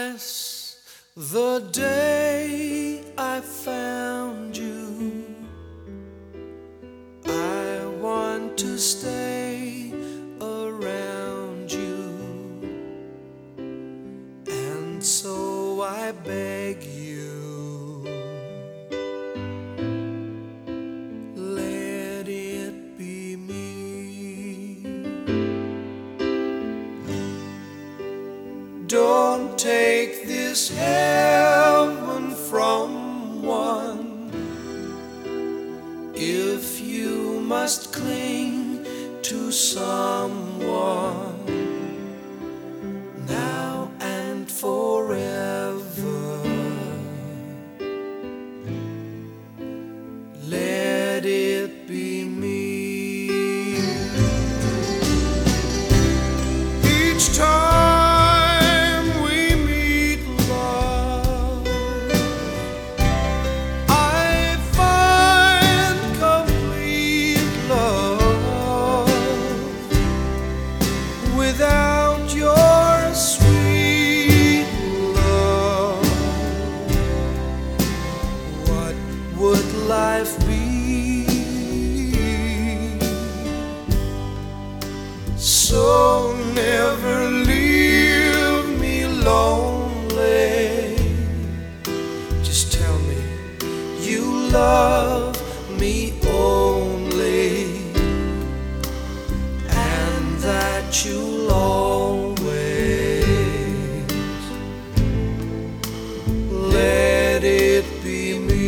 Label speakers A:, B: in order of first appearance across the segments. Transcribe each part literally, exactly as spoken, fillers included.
A: Since the day I found you, I want to stay around you, and so I beg you, let it be me. Don't take this heaven from one. If you must cling to someone now and forever, let it be me. Each time without your sweet love, what would life be? So never leave me lonely. Just tell me you love me only, and that you'll always let it be me.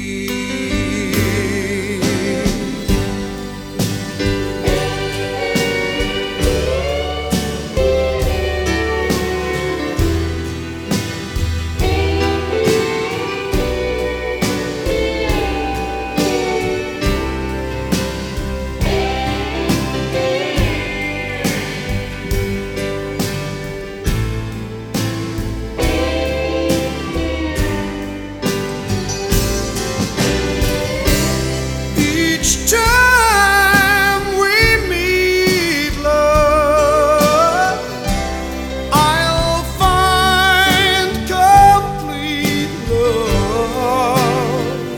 A: Each time we meet, love, I'll find complete love.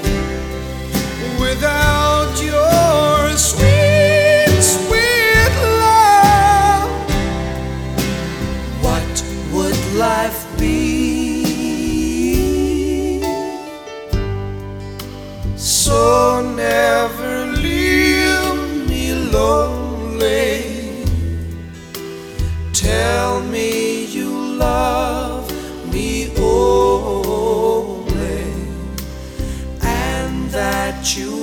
A: Without your sweet, sweet love, what would life be? So never leave me lonely. Tell me you love me only, and that you